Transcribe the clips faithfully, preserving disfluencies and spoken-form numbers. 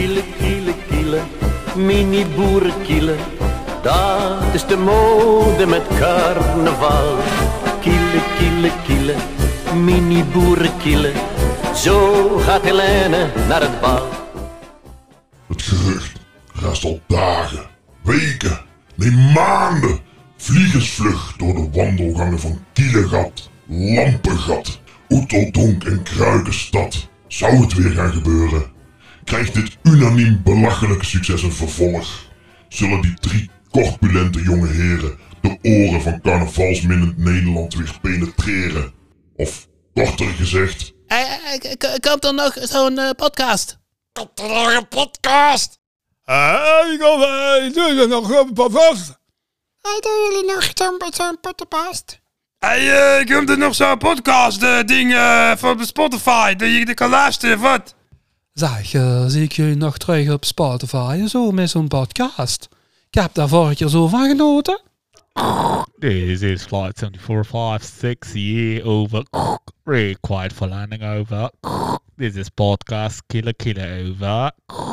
Kiele, kiele, kiele, mini boerenkiele. Dat is de mode met carnaval. Kiele, kiele, kiele, mini boerenkiele. Zo gaat Helene naar het bal. Het gerucht raast al dagen, weken, nee maanden. Vliegensvlug door de wandelgangen van Kielegat, Lampengat, Oeteldonk en Kruikenstad. Zou het weer gaan gebeuren? Krijgt dit unaniem belachelijke succes een vervolg? Zullen die drie corpulente jonge heren de oren van carnavalsminnend Nederland weer penetreren? Of korter gezegd... Komt er nog zo'n uh, podcast? Komt er nog een podcast? Hé, kom hé, doe je nog een podcast? Hey, doen jullie nog zo'n zo'n podcast? Hé, uh, komt er nog zo'n podcast uh, ding uh, voor Spotify, dat je kan luisteren, wat? Zeg, uh, zie ik jullie nog terug op Spotify, zo met zo'n podcast? Ik heb daar vorige keer zo van genoten. This is flight seventy-four five six, yeah, over. Really quiet for landing, over. This is podcast Killer Killer, over.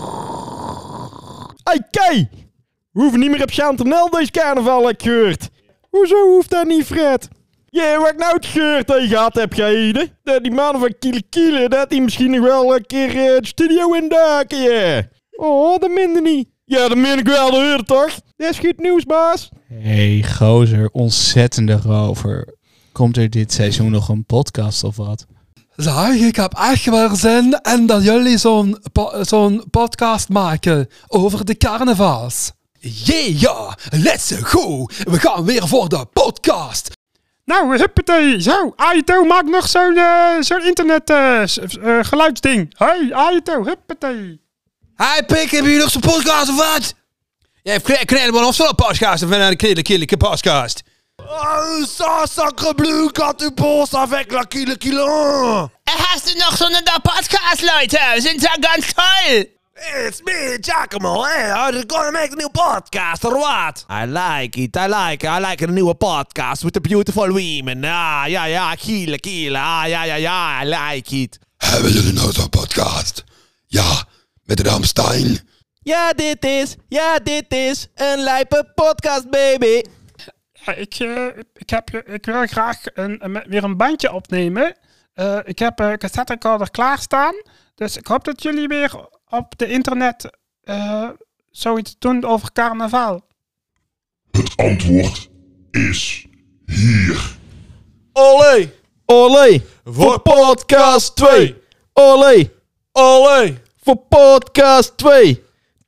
Hey, Kei! We hoeven niet meer op Chantanel deze carnaval, heb ik gehoord. Hoezo hoeft dat niet, Fred? Ja, wat ik nou het gehoord dat je gehad hebt geheden. Dat die man van Kiele Kiele, dat die misschien nog wel een keer uh, de studio induiken, ja. Yeah. Oh, dat minder niet. Ja, dat min ik wel, dat hoor toch? Dat is goed nieuws, baas. Hey, gozer, ontzettende rover. Komt er dit seizoen nog een podcast of wat? Zeg, ik heb echt wel zin in dat jullie zo'n po- zo'n podcast maken over de carnavals. Yeah, ja, let's go. We gaan weer voor de podcast. Nou, huppatee, zo. Aito, maak nog zo'n uh, zo'n internet uh, uh, geluidsding. Hey, Aito, huppatee. Hey, pik, heb je nog zo'n podcast of wat? Jij hebt kneden of zo'n podcast of een kille kille podcast. Oh, ça, sacre bleu, quand tu penses avec la Kiele Kiele. Hast du nog zo'n podcast, Leute? Sind ja ganz toll. It's me, Giacomo, eh? I'm gonna make a new podcast, or what? I like it, I like it, I like a new podcast with the beautiful women. Ah, ja, ja, Kiele Kiele, ah, ja, ja, ja, I like it. Hebben jullie nou zo'n podcast? Ja, met Ramstein. Ja, dit is, ja, dit is een lijpe podcast, baby. Ja, ik, uh, ik, heb, ik wil graag een, een, weer een bandje opnemen. Uh, ik heb een cassette recorder klaarstaan. Dus ik hoop dat jullie weer op de internet uh, zoiets doen over carnaval. Het antwoord is hier. Olé! Olé! Voor podcast twee! Olé! Olé! Voor podcast twee!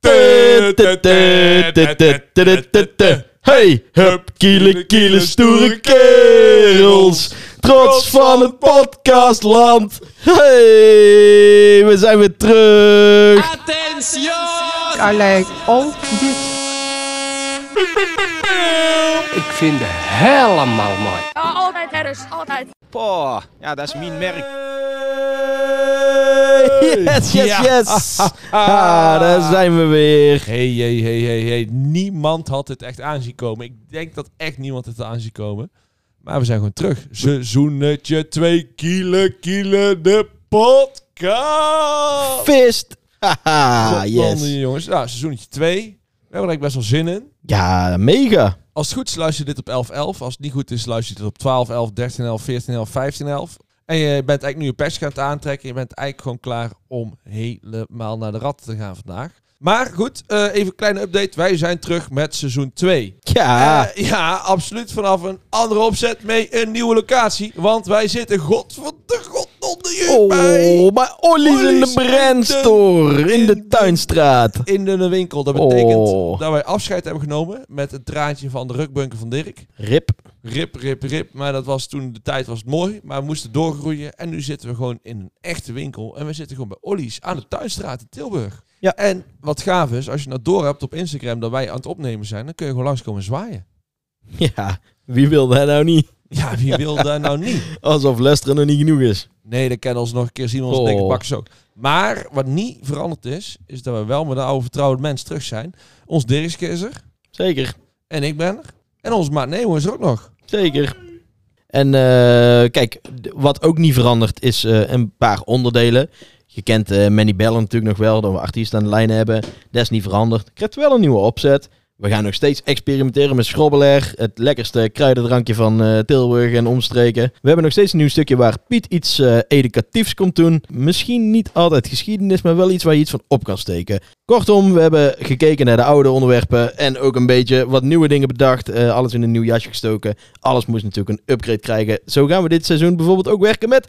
Hey, hup, kiele, kiele, stoere kerels. Trots van het podcastland. Hey, we zijn weer terug. Attention! I like all dit. Ik vind het helemaal mooi. Ja, altijd, Harris, altijd. Poh, ja, dat is mijn merk. Yes, yes, yes. Ah, daar zijn we weer. Hey, hey, hey, hey, hey. Niemand had het echt aanzien komen. Ik denk dat echt niemand het aanzien komen. Maar we zijn gewoon terug. Seizoenetje twee, Kiele, Kiele, de podcast. Fist. Haha, yes. Jongens, nou, seizoenetje twee. We hebben er best wel zin in. Ja, mega. Als het goed is, luister je dit op elf elf. Als het niet goed is, luister je dit op twaalf elf, dertien elf, veertien elf, vijftien elf. En je bent eigenlijk nu een persje aan het aantrekken. Je bent eigenlijk gewoon klaar om helemaal naar de rat te gaan vandaag. Maar goed, uh, even een kleine update. Wij zijn terug met seizoen twee. Ja. Uh, ja, absoluut vanaf een andere opzet mee een nieuwe locatie. Want wij zitten godverde god onder je oh, bij. Oh, maar Ollie's in de Brandstore. In de Tuinstraat. In de winkel. Dat betekent oh. dat wij afscheid hebben genomen met het draadje van de rukbunker van Dirk. Rip. Rip, rip, rip. Maar dat was toen de tijd was het mooi. Maar we moesten doorgroeien. En nu zitten we gewoon in een echte winkel. En we zitten gewoon bij Ollie's aan de Tuinstraat in Tilburg. Ja. En wat gaaf is, als je nou door hebt op Instagram dat wij aan het opnemen zijn, dan kun je gewoon langskomen zwaaien. Ja, wie wil dat nou niet? Ja, wie wil dat nou niet? Alsof luisteren nog niet genoeg is. Nee, dan kennen we ons nog een keer zien, onze oh. dikke bakkers ook. Maar wat niet veranderd is, is dat we wel met de oude vertrouwde mensen terug zijn. Ons Dirkske is er. Zeker. En ik ben er. En onze maat Nemo is er ook nog. Zeker. En uh, kijk, wat ook niet verandert is uh, een paar onderdelen. Je kent uh, Manny Bellen natuurlijk nog wel, dat we artiesten aan de lijn hebben. Dat is niet veranderd. Krijgt wel een nieuwe opzet. We gaan nog steeds experimenteren met Schrobbeler, het lekkerste kruidendrankje van uh, Tilburg en omstreken. We hebben nog steeds een nieuw stukje waar Piet iets uh, educatiefs komt doen. Misschien niet altijd geschiedenis, maar wel iets waar je iets van op kan steken. Kortom, we hebben gekeken naar de oude onderwerpen en ook een beetje wat nieuwe dingen bedacht. Uh, alles in een nieuw jasje gestoken. Alles moest natuurlijk een upgrade krijgen. Zo gaan we dit seizoen bijvoorbeeld ook werken met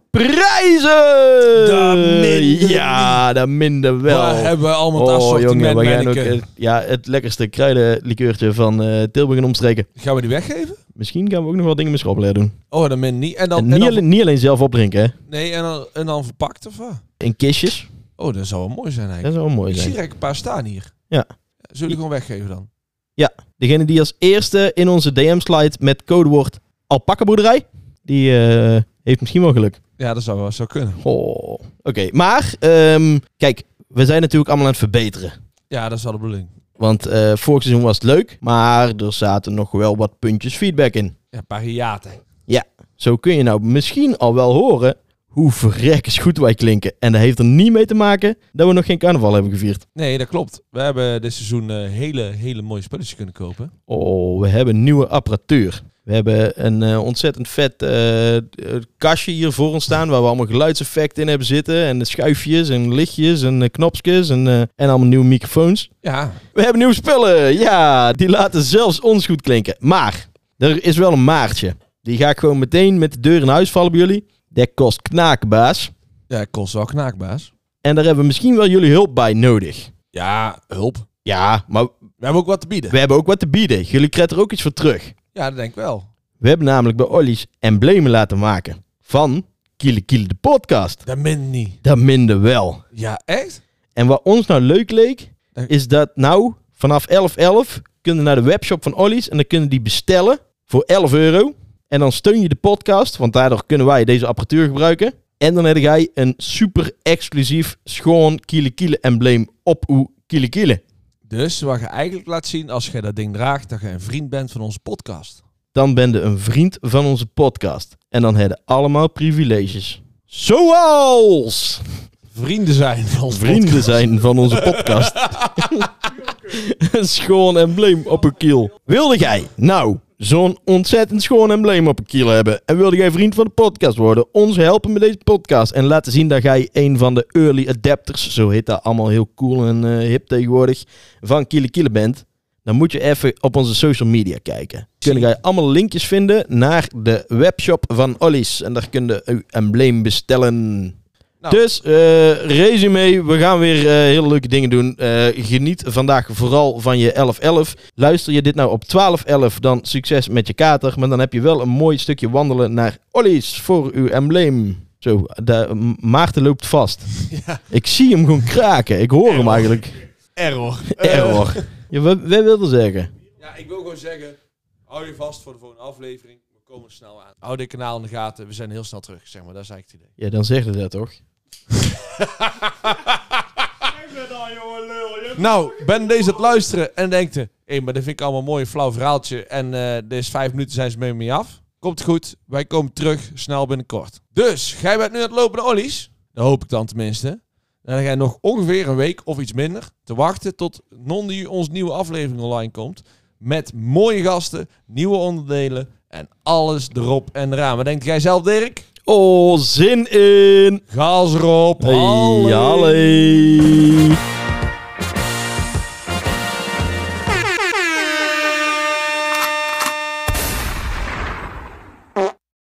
prijzen! Dat minder ja, dat minder wel. Waar hebben we allemaal het oh, assortiment, jongen, we gaan ook, manneke? uh, ja, het lekkerste kruidenlikeurtje van uh, Tilburg en omstreken. Gaan we die weggeven? Misschien gaan we ook nog wat dingen met Schrobbeler doen. Oh, dat min niet. En dan, En en niet, dan, alleen, niet alleen zelf opdrinken, hè. nee, en dan, en dan verpakt of wat? In kistjes. Oh, dat zou wel mooi zijn Dat eigenlijk. zou wel mooi Ik zijn. zie er een paar staan hier. Ja. Zullen we die gewoon weggeven dan? Ja, degene die als eerste in onze D M-slide met codewoord alpakkenboerderij, die uh, heeft misschien wel geluk. Ja, dat zou wel zou kunnen. Oh. Oké, okay, maar um, kijk, we zijn natuurlijk allemaal aan het verbeteren. Ja, dat is wel de bedoeling. Want uh, vorig seizoen was het leuk, maar er zaten nog wel wat puntjes feedback in. Ja, een paar hiaten. Ja, zo kun je nou misschien al wel horen hoe verrekkers goed wij klinken. En dat heeft er niet mee te maken dat we nog geen carnaval hebben gevierd. Nee, dat klopt. We hebben dit seizoen uh, hele, hele mooie spulletjes kunnen kopen. Oh, we hebben nieuwe apparatuur. We hebben een uh, ontzettend vet uh, kastje hier voor ons staan, waar we allemaal geluidseffecten in hebben zitten. En schuifjes en lichtjes en uh, knopjes en, uh, en allemaal nieuwe microfoons. Ja. We hebben nieuwe spullen. Ja, die laten zelfs ons goed klinken. Maar, er is wel een maartje. Die ga ik gewoon meteen met de deur in huis vallen bij jullie. Dat kost knakenbaas. Ja, dat kost wel knaakbaas. En daar hebben we misschien wel jullie hulp bij nodig. Ja, hulp. Ja, maar We hebben ook wat te bieden. we hebben ook wat te bieden. Jullie krijgen er ook iets voor terug. Ja, dat denk ik wel. We hebben namelijk bij Ollie's emblemen laten maken van Kiele Kiele de podcast. Dat min niet. Dat minder wel. Ja, echt? En wat ons nou leuk leek, is dat nou vanaf elf elf kunnen naar de webshop van Ollie's en dan kunnen die bestellen voor elf euro. En dan steun je de podcast, want daardoor kunnen wij deze apparatuur gebruiken. En dan heb jij een super exclusief schoon Kiele Kiele embleem op uw Kiele Kiele. Dus wat je eigenlijk laat zien als je dat ding draagt, dat je een vriend bent van onze podcast. Dan ben je een vriend van onze podcast. En dan hebben allemaal privileges. Zoals Vrienden zijn van onze vrienden podcast. zijn van onze podcast. Een schoon embleem op een kiel. Wilde jij nou zo'n ontzettend schoon embleem op een kiel hebben en wilde jij vriend van de podcast worden, ons helpen met deze podcast en laten zien dat jij een van de early adapters, zo heet dat allemaal heel cool en uh, hip tegenwoordig, van Kiele Kiele bent, dan moet je even op onze social media kijken. Kun je allemaal linkjes vinden naar de webshop van Ollie's en daar kun je uw embleem bestellen. Nou. Dus, uh, resume, we gaan weer uh, hele leuke dingen doen. Uh, geniet vandaag vooral van je elf elf. Luister je dit nou op twaalf elf, dan succes met je kater. Maar dan heb je wel een mooi stukje wandelen naar Ollie's voor uw embleem. Zo, de, Maarten loopt vast. Ja. Ik zie hem gewoon kraken. Ik hoor Error. hem eigenlijk. Error. Error. Uh. Ja, wat, wat wilde zeggen? Ja, ik wil gewoon zeggen, hou je vast voor de volgende aflevering. We komen snel aan. Hou dit kanaal in de gaten. We zijn heel snel terug, zeg maar. Dat is eigenlijk het idee. Ja, dan zeg je dat toch? Nou, ben deze aan het luisteren en denkt, hé, hey, maar dat vind ik allemaal een mooi flauw verhaaltje. En uh, deze vijf minuten zijn ze mee mee af. Komt goed, wij komen terug, snel binnenkort. Dus, jij bent nu aan het lopen naar Ollie's. Dat hoop ik dan tenminste. En dan ga je nog ongeveer een week of iets minder te wachten tot Nondi ons nieuwe aflevering online komt. Met mooie gasten, nieuwe onderdelen en alles erop en eraan. Wat denkt jij zelf, Dirk? Oh, zin in! Gas erop! Hey, allee.